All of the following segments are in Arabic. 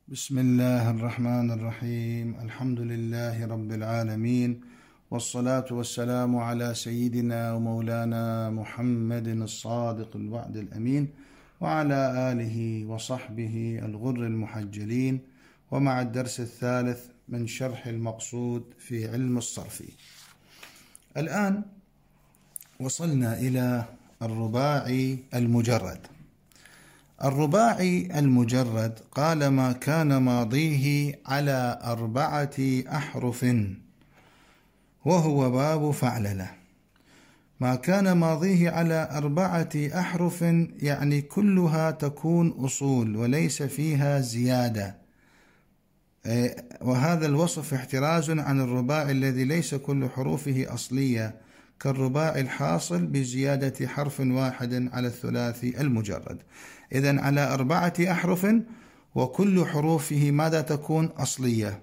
بسم الله الرحمن الرحيم. الحمد لله رب العالمين، والصلاة والسلام على سيدنا ومولانا محمد الصادق الوعد الأمين، وعلى آله وصحبه الغر المحجلين. ومع الدرس الثالث من شرح المقصود في علم الصرف. الآن وصلنا إلى الرباعي المجرد. الرباعي المجرد قال: ما كان ماضيه على 4 أحرف، وهو باب فعلله. ما كان ماضيه على 4 أحرف يعني كلها تكون أصول وليس فيها زيادة، وهذا الوصف احتراز عن الرباعي الذي ليس كل حروفه أصلية، كالرباعي الحاصل بزيادة حرف واحد على الثلاثي المجرد. إذن على 4 أحرف وكل حروفه ماذا تكون؟ أصلية.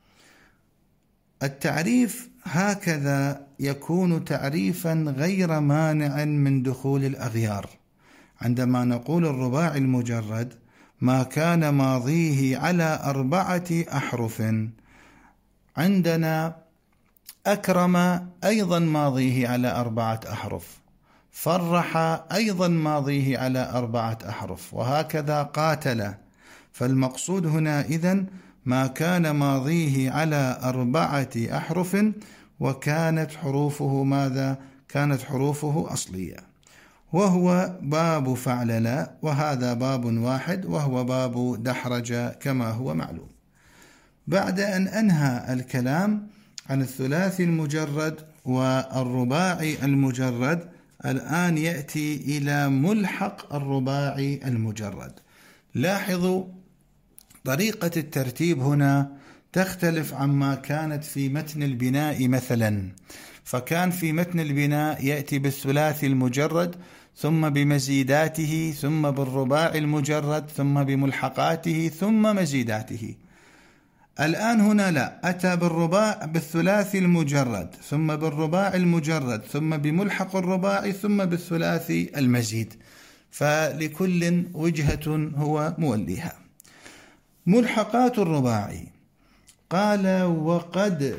التعريف هكذا يكون تعريفا غير مانع من دخول الأغيار. عندما نقول الرباعي المجرد ما كان ماضيه على 4 أحرف، عندنا أكرم أيضا ماضيه على 4 أحرف، فرح أيضا ماضيه على 4 أحرف، وهكذا قاتل. فالمقصود هنا إذن ما كان ماضيه على 4 أحرف وكانت حروفه ماذا؟ كانت حروفه أصلية، وهو باب فعلل، وهذا باب واحد وهو باب دحرج كما هو معلوم. بعد أن أنهى الكلام عن الثلاثي المجرد والرباعي المجرد، الآن يأتي إلى ملحق الرباعي المجرد. لاحظوا طريقة الترتيب هنا تختلف عما كانت في متن البناء مثلا، فكان في متن البناء يأتي بالثلاثي المجرد ثم بمزيداته ثم بالرباعي المجرد ثم بملحقاته ثم مزيداته. الآن هنا لا، أتى بالثلاثي المجرد ثم بالرباعي المجرد ثم بملحق الرباعي ثم بالثلاثي المزيد، فلكل وجهة هو موليها. ملحقات الرباعي قال: وقد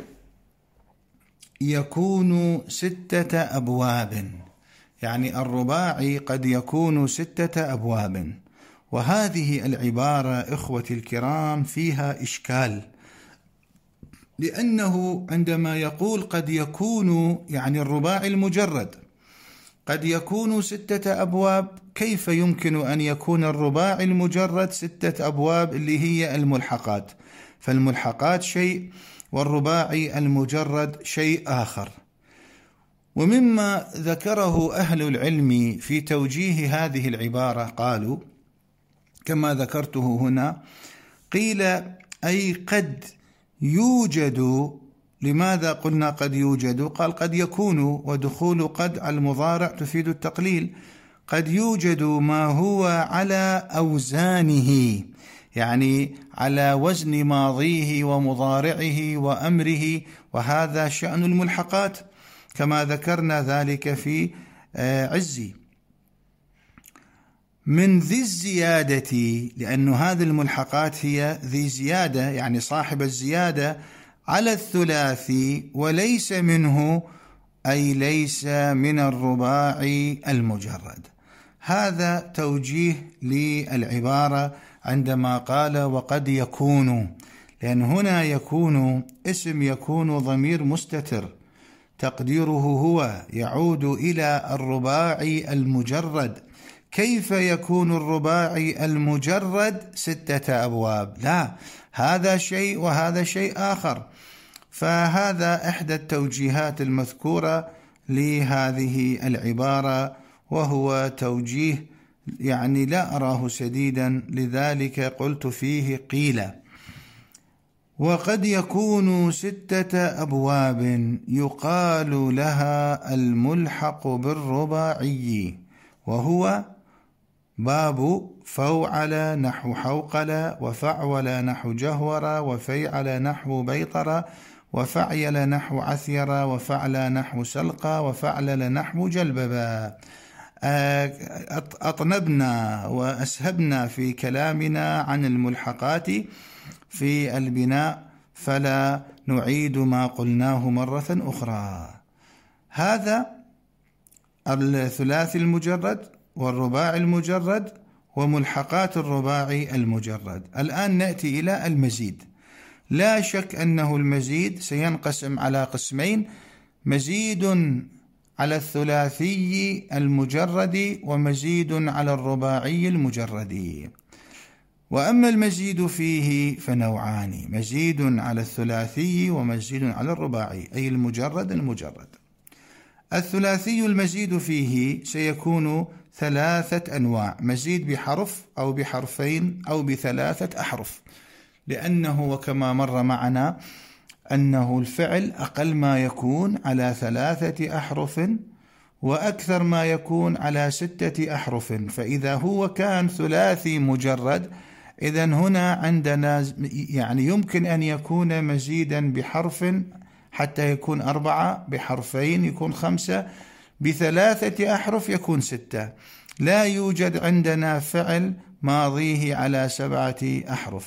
يكون 6 أبواب، يعني الرباعي قد يكون 6 أبواب. وهذه العبارة إخوتي الكرام فيها إشكال، لأنه عندما يقول قد يكون يعني الرباعي المجرد قد يكون 6 أبواب، كيف يمكن أن يكون الرباعي المجرد 6 أبواب اللي هي الملحقات؟ فالملحقات شيء والرباعي المجرد شيء آخر. ومما ذكره أهل العلم في توجيه هذه العبارة قالوا كما ذكرته هنا، قيل أي قد يوجد. لماذا قلنا قد يوجد؟ قال قد يكون، ودخول قد على المضارع تفيد التقليل. قد يوجد ما هو على أوزانه، يعني على وزن ماضيه ومضارعه وأمره، وهذا شأن الملحقات كما ذكرنا ذلك في عزي. من ذي الزيادة، لأن هذه الملحقات هي ذي زيادة، يعني صاحب الزيادة على الثلاثي، وليس منه أي ليس من الرباعي المجرد. هذا توجيه للعبارة عندما قال وقد يكون، لأن هنا يكون اسم يكون ضمير مستتر تقديره هو يعود إلى الرباعي المجرد. كيف يكون الرباعي المجرد 6 أبواب؟ لا، هذا شيء وهذا شيء آخر. فهذا إحدى التوجيهات المذكورة لهذه العبارة، وهو توجيه يعني لا أراه سديدا، لذلك قلت فيه قيل. وقد يكون 6 أبواب يقال لها الملحق بالرباعي، وهو باب فوعل نحو حوقل، وفعول نحو جهور، وفيعل نحو بيطر، وفعيل نحو عثير، وفعل نحو سلقى، وفعلل نحو جلببا. أطنبنا وأسهبنا في كلامنا عن الملحقات في البناء، فلا نعيد ما قلناه مرة أخرى. هذا الثلاثي المجرد والرباعي المجرد وملحقات الرباعي المجرد. الآن نأتي إلى المزيد. لا شك أنه المزيد سينقسم على قسمين: مزيد على الثلاثي المجرد ومزيد على الرباعي المجرد. وأما المزيد فيه فنوعان: مزيد على الثلاثي ومزيد على الرباعي، أي المجرد. الثلاثي المزيد فيه سيكون ثلاثة أنواع: مزيد بحرف أو بحرفين أو بثلاثة أحرف، لأنه وكما مر معنا أنه الفعل أقل ما يكون على 3 أحرف وأكثر ما يكون على 6 أحرف. فإذا هو كان ثلاثي مجرد، إذن هنا عندنا يعني يمكن أن يكون مزيدا بحرف حتى يكون 4، بحرفين يكون 5، ب3 أحرف يكون 6. لا يوجد عندنا فعل ماضيه على 7 أحرف.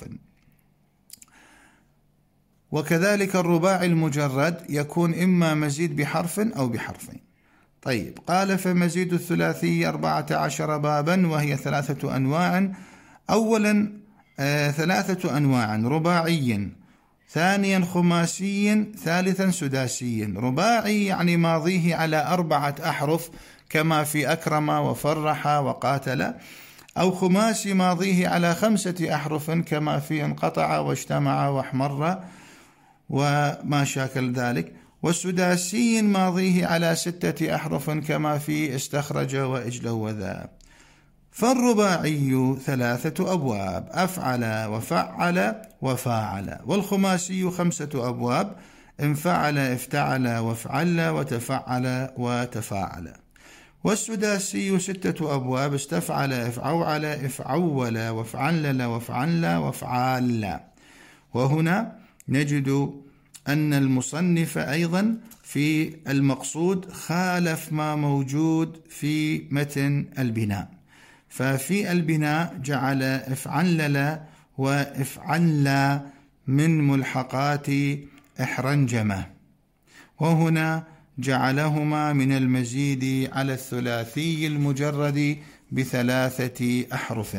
وكذلك الرباعي المجرد يكون إما مزيد بحرف أو بحرفين. طيب، قال فمزيد الثلاثي 14 بابا، وهي 3 أنواع. أولا 3 أنواع: رباعي، ثانيا خماسي، ثالثا سداسي. رباعي يعني ماضيه على 4 أحرف كما في أكرم وفرح وقاتل، أو خماسي ماضيه على 5 أحرف كما في انقطع واجتمع واحمر وما شاكل ذلك، والسداسي ماضيه على 6 أحرف كما في استخرج وإجلو وذا. فالرباعي 3 أبواب: أفعل وفعل وفاعل. والخماسي 5 أبواب: انفعل افتعل وافعل وتفعل وتفاعل. والسداسي 6 أبواب: استفعل افعوعل افعول وافعلل وافعل وافعال. وهنا نجد أن المصنف أيضا في المقصود خالف ما موجود في متن البناء. ففي البناء جعل افعلل وافعل من ملحقات احرنجمة، وهنا جعلهما من المزيد على الثلاثي المجرد ب3 أحرف.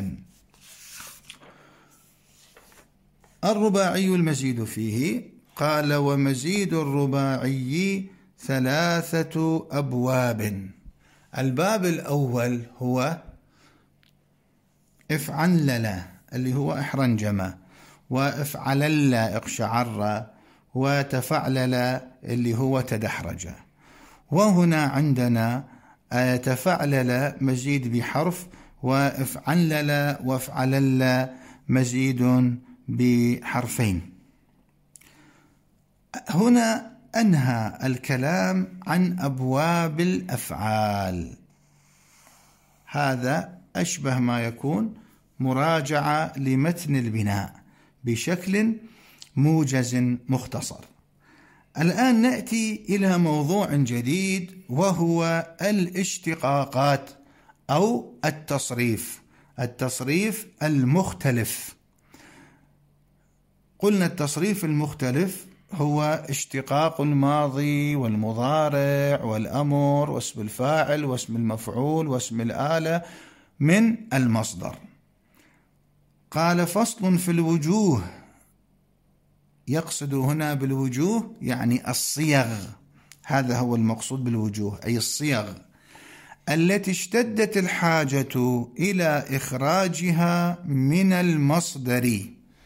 الرباعي المزيد فيه قال: ومزيد الرباعي 3 أبواب. الباب الأول هو افعلل اللي هو احرنجمة، وافعلل اقشعر، وتفعلل اللي هو تدحرج. وهنا عندنا تفعلل مزيد بحرف، وافعلل وافعلل مزيد بحرفين. هنا أنهى الكلام عن أبواب الأفعال. هذا أشبه ما يكون مراجعة لمتن البناء بشكل موجز مختصر. الآن نأتي إلى موضوع جديد، وهو الاشتقاقات أو التصريف المختلف. قلنا التصريف المختلف هو اشتقاق الماضي والمضارع والأمر واسم الفاعل واسم المفعول واسم الآلة من المصدر. قال: فصل في الوجوه. يقصد هنا بالوجوه يعني الصيغ، هذا هو المقصود بالوجوه، أي الصيغ التي اشتدت الحاجة إلى إخراجها من المصدر،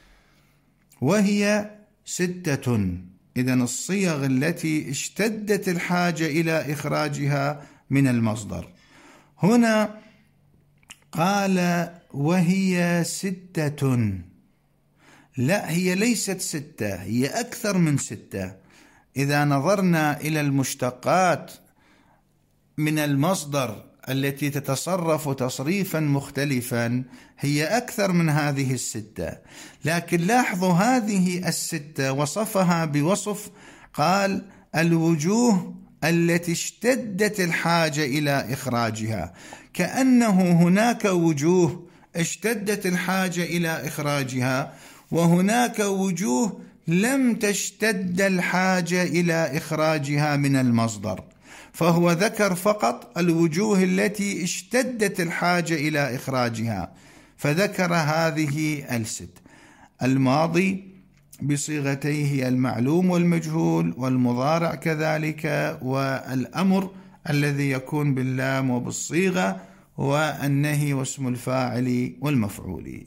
وهي 6. إذن الصيغ التي اشتدت الحاجة إلى إخراجها من المصدر. هنا قال: وهي 6. لا، هي ليست 6، هي أكثر من 6. إذا نظرنا إلى المشتقات من المصدر التي تتصرف تصريفا مختلفا، هي أكثر من هذه 6. لكن لاحظوا هذه 6 وصفها بوصف، قال: الوجوه التي اشتدت الحاجة إلى إخراجها، كأنه هناك وجوه اشتدت الحاجة إلى إخراجها، وهناك وجوه لم تشتد الحاجة إلى إخراجها من المصدر، فهو ذكر فقط الوجوه التي اشتدت الحاجة إلى إخراجها، فذكر هذه الست: الماضي بصيغتيه المعلوم والمجهول، والمضارع كذلك، والأمر الذي يكون باللام وبالصيغة، والنهي واسم الفاعل والمفعول.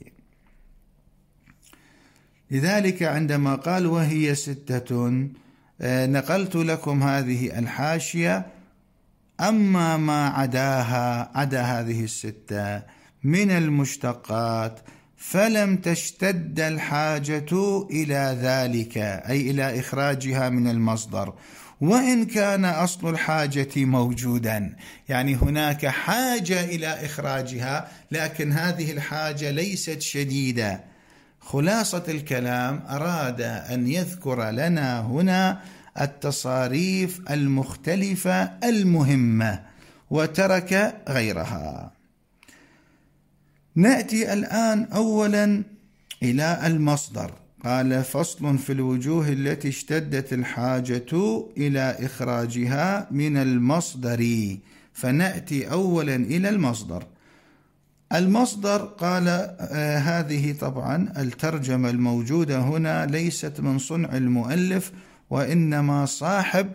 لذلك عندما قال وهي 6، نقلت لكم هذه الحاشية: أما ما عدا هذه 6 من المشتقات فلم تشتد الحاجة إلى ذلك، أي إلى إخراجها من المصدر، وإن كان أصل الحاجة موجودا، يعني هناك حاجة إلى إخراجها، لكن هذه الحاجة ليست شديدة. خلاصة الكلام، أراد أن يذكر لنا هنا التصاريف المختلفة المهمة وترك غيرها. نأتي الآن أولا إلى المصدر. قال: فصل في الوجوه التي اشتدت الحاجة إلى إخراجها من المصدر. فنأتي أولا إلى المصدر. المصدر قال هذه طبعا الترجمة الموجودة هنا ليست من صنع المؤلف، وإنما صاحب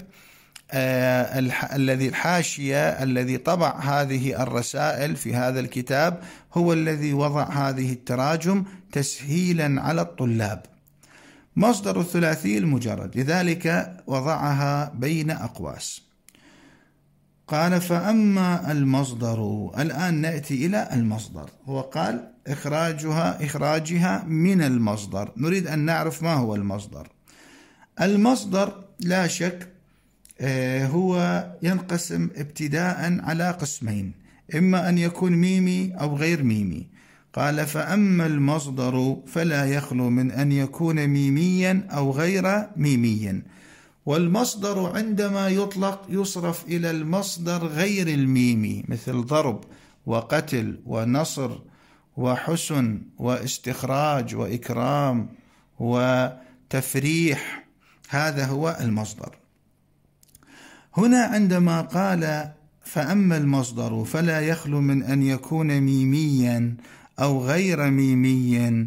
الحاشية الذي طبع هذه الرسائل في هذا الكتاب هو الذي وضع هذه التراجم تسهيلا على الطلاب. مصدر الثلاثي المجرد، لذلك وضعها بين أقواس. قال: فأما المصدر. الآن نأتي إلى المصدر. هو قال إخراجها من المصدر. نريد أن نعرف ما هو المصدر. المصدر لا شك هو ينقسم ابتداء على قسمين: إما أن يكون ميمي أو غير ميمي. قال: فأما المصدر فلا يخلو من أن يكون ميميا أو غير ميميا. والمصدر عندما يطلق يصرف إلى المصدر غير الميمي، مثل ضرب وقتل ونصر وحسن واستخراج وإكرام وتفريح، هذا هو المصدر. هنا عندما قال فأما المصدر فلا يخلو من أن يكون ميميا أو غير ميمي،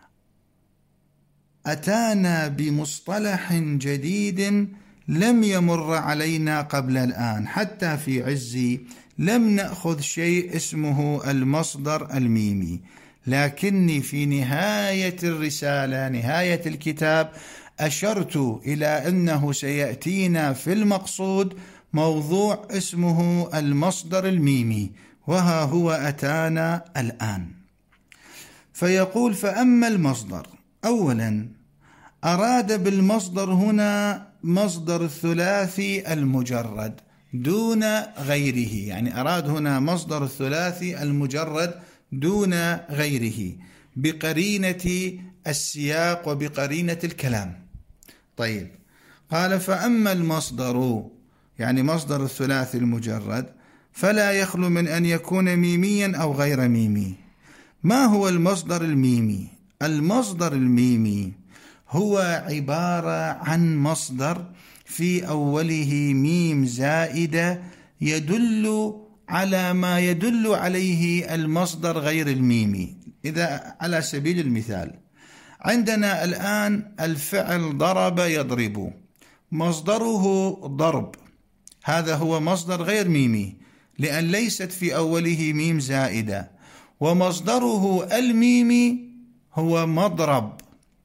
أتانا بمصطلح جديد لم يمر علينا قبل الآن. حتى في عزي لم نأخذ شيء اسمه المصدر الميمي، لكني في نهاية الرسالة، نهاية الكتاب، أشرت إلى أنه سيأتينا في المقصود موضوع اسمه المصدر الميمي، وها هو أتانا الآن. فيقول: فأما المصدر. أولا أراد بالمصدر هنا مصدر الثلاثي المجرد دون غيره، يعني أراد هنا مصدر الثلاثي المجرد دون غيره بقرينة السياق وبقرينة الكلام. طيب، قال: فأما المصدر، يعني مصدر الثلاثي المجرد، فلا يخلو من أن يكون ميميا أو غير ميمي. ما هو المصدر الميمي؟ المصدر الميمي هو عبارة عن مصدر في أوله ميم زائدة يدل على ما يدل عليه المصدر غير الميمي. إذا على سبيل المثال عندنا الآن الفعل ضرب يضرب، مصدره ضرب، هذا هو مصدر غير ميمي لأن ليست في أوله ميم زائدة، ومصدره الميمي هو مضرب،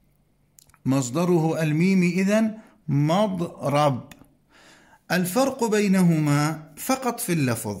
مصدره الميمي إذن مضرب. الفرق بينهما فقط في اللفظ،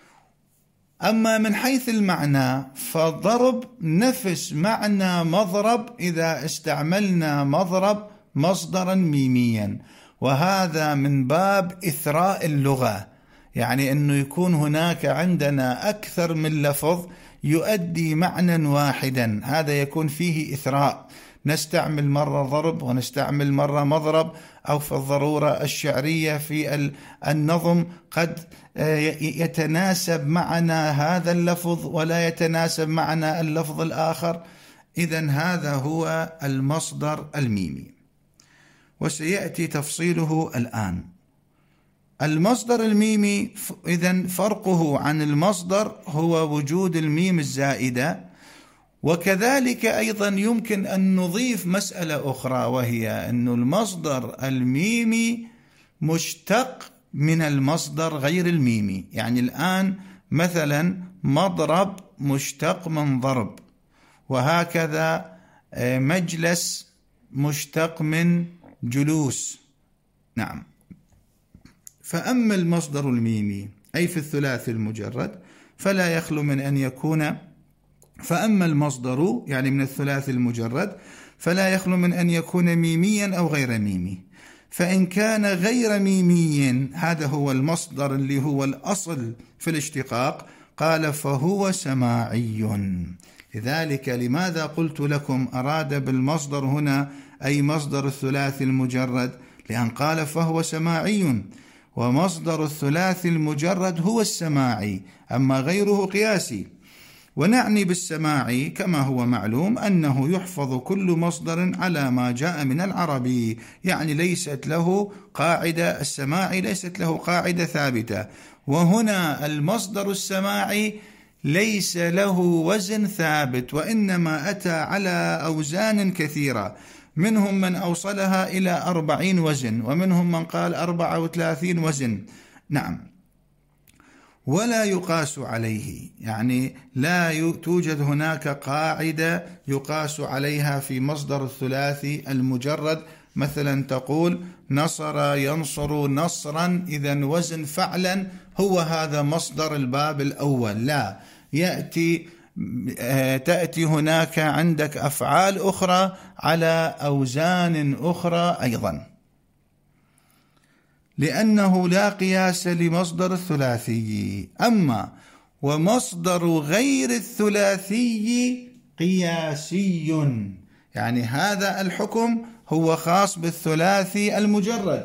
أما من حيث المعنى فضرب نفس معنى مضرب إذا استعملنا مضرب مصدرا ميميا، وهذا من باب إثراء اللغة، يعني أنه يكون هناك عندنا أكثر من لفظ يؤدي معنى واحدا، هذا يكون فيه إثراء، نستعمل مرة ضرب ونستعمل مرة مضرب، أو في الضرورة الشعرية في النظم قد يتناسب معنا هذا اللفظ ولا يتناسب معنا اللفظ الآخر. إذن هذا هو المصدر الميمي، وسيأتي تفصيله الآن. المصدر الميمي إذن فرقه عن المصدر هو وجود الميم الزائدة. وكذلك أيضا يمكن أن نضيف مسألة أخرى، وهي أن المصدر الميمي مشتق من المصدر غير الميمي. يعني الآن مثلا مضرب مشتق من ضرب، وهكذا مجلس مشتق من جلوس. نعم. فأما المصدر الميمي أي في الثلاثي المجرد فلا يخلو من أن يكون، فأما المصدر يعني من الثلاثي المجرد فلا يخلو من أن يكون ميميا أو غير ميمي. فإن كان غير ميمي، هذا هو المصدر اللي هو الأصل في الاشتقاق، قال فهو سماعي. لذلك لماذا قلت لكم أراد بالمصدر هنا أي مصدر الثلاثي المجرد؟ لأن قال فهو سماعي، ومصدر الثلاثي المجرد هو السماعي، أما غيره قياسي. ونعني بالسماعي كما هو معلوم أنه يحفظ كل مصدر على ما جاء من العربي، يعني ليست له قاعدة، السماعي ليست له قاعدة ثابتة. وهنا المصدر السماعي ليس له وزن ثابت، وإنما أتى على أوزان كثيرة، منهم من أوصلها إلى 40 وزن، ومنهم من قال 34 وزن. نعم. ولا يقاس عليه، يعني لا توجد هناك قاعدة يقاس عليها في مصدر الثلاثي المجرد. مثلا تقول نصر ينصر نصرا، إذن وزن فعلا هو هذا مصدر الباب الأول. لا، تأتي هناك عندك أفعال أخرى على أوزان أخرى أيضا، لأنه لا قياس لمصدر الثلاثي. أما ومصدر غير الثلاثي قياسي، يعني هذا الحكم هو خاص بالثلاثي المجرد.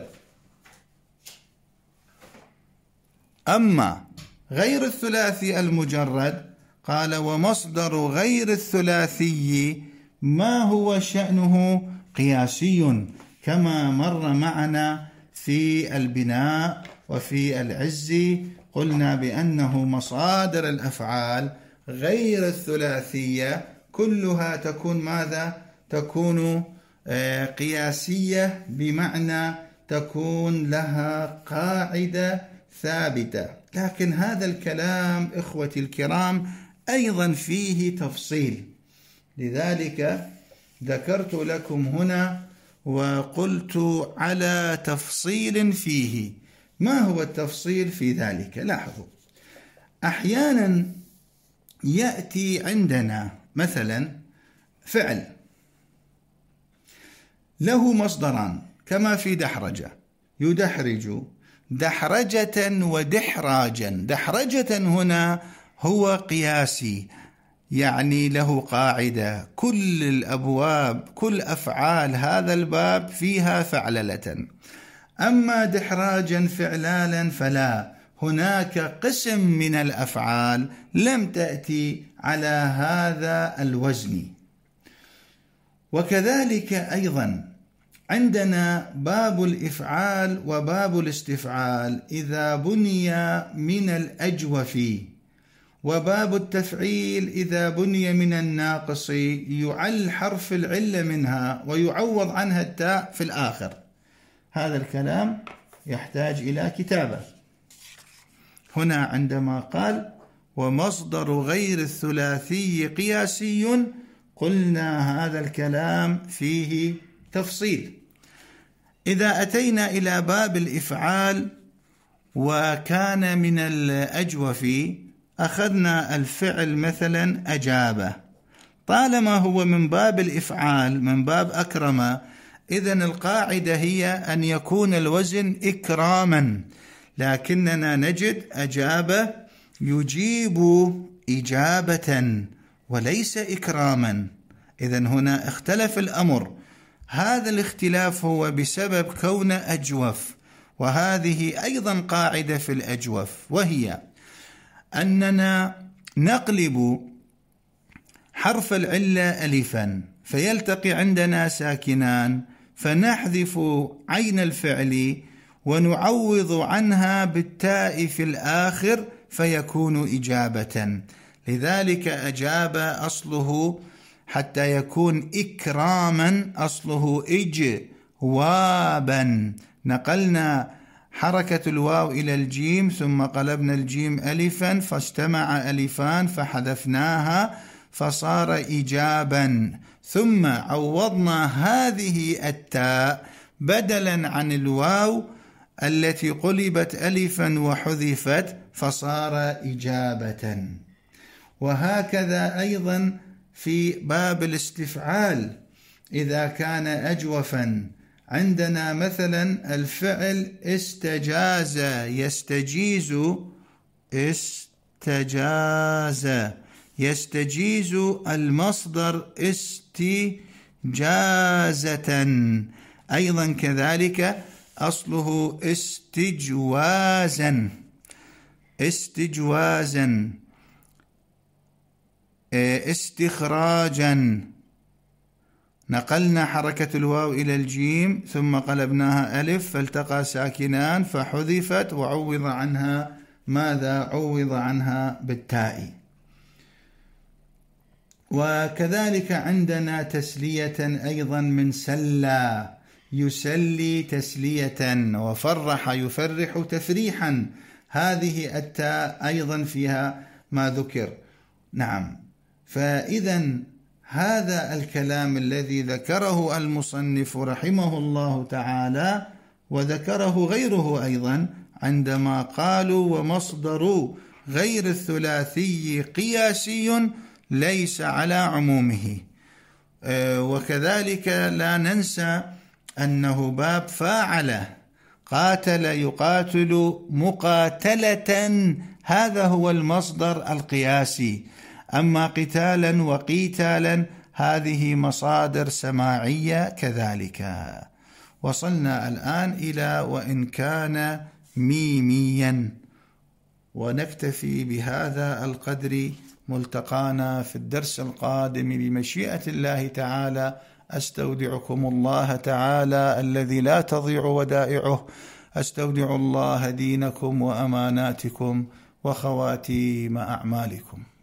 أما غير الثلاثي المجرد قال ومصدر غير الثلاثي ما هو شأنه؟ قياسي، كما مر معنا في البناء وفي العز، قلنا بأنه مصادر الأفعال غير الثلاثية كلها تكون ماذا؟ تكون قياسية، بمعنى تكون لها قاعدة ثابتة. لكن هذا الكلام إخوتي الكرام أيضا فيه تفصيل، لذلك ذكرت لكم هنا وقلت على تفصيل فيه. ما هو التفصيل في ذلك؟ لاحظوا، أحيانا يأتي عندنا مثلا فعل له مصدران كما في دحرجة، يدحرج دحرجة ودحراجا. دحرجة هنا هو قياسي، يعني له قاعدة، كل الأبواب كل أفعال هذا الباب فيها فعللة. أما دحراجا فعلالا فلا، هناك قسم من الأفعال لم تأتي على هذا الوزن. وكذلك أيضا عندنا باب الإفعال وباب الاستفعال إذا بني من الأجوف، وباب التفعيل إذا بني من الناقص يعل حرف العلة منها ويعوض عنها التاء في الآخر. هذا الكلام يحتاج إلى كتابة. هنا عندما قال ومصدر غير الثلاثي قياسي، قلنا هذا الكلام فيه تفصيل. إذا أتينا إلى باب الإفعال وكان من الأجوف، أخذنا الفعل مثلا أجابة، طالما هو من باب الإفعال من باب أكرم، إذن القاعدة هي أن يكون الوزن إكراما، لكننا نجد أجابة يجيب إجابة وليس إكراما. إذن هنا اختلف الأمر. هذا الاختلاف هو بسبب كون أجوف، وهذه أيضا قاعدة في الأجوف، وهي أننا نقلب حرف العلة ألفا فيلتقي عندنا ساكنان، فنحذف عين الفعل ونعوض عنها بالتاء في الآخر فيكون إجابة. لذلك أجاب أصله حتى يكون إكراما أصله إجوابا، نقلنا حركة الواو إلى الجيم ثم قلبنا الجيم ألفا فاجتمع ألفان فحذفناها فصار إجابا، ثم عوضنا هذه التاء بدلا عن الواو التي قلبت ألفا وحذفت فصار إجابة. وهكذا أيضا في باب الاستفعال إذا كان أجوفا، عندنا مثلا الفعل استجاز يستجيز، استجاز يستجيز المصدر استجازة، أيضا كذلك أصله استجوازا، استجوازا استخراجا، نقلنا حركة الواو إلى الجيم ثم قلبناها ألف فالتقى ساكنان فحذفت وعوض عنها ماذا؟ عوض عنها بالتاء. وكذلك عندنا تسلية أيضا من سلى، يسلي تسلية، وفرح يفرح تفريحا، هذه التاء أيضا فيها ما ذكر. نعم، فإذا هذا الكلام الذي ذكره المصنف رحمه الله تعالى وذكره غيره أيضا عندما قالوا ومصدر غير الثلاثي قياسي ليس على عمومه. وكذلك لا ننسى أنه باب فاعل، قاتل يقاتل مقاتلة، هذا هو المصدر القياسي. أما قتالا وقيتالا هذه مصادر سماعية كذلك. وصلنا الآن إلى وإن كان ميميا، ونكتفي بهذا القدر. ملتقانا في الدرس القادم بمشيئة الله تعالى. أستودعكم الله تعالى الذي لا تضيع ودائعه. أستودع الله دينكم وأماناتكم وخواتيم أعمالكم.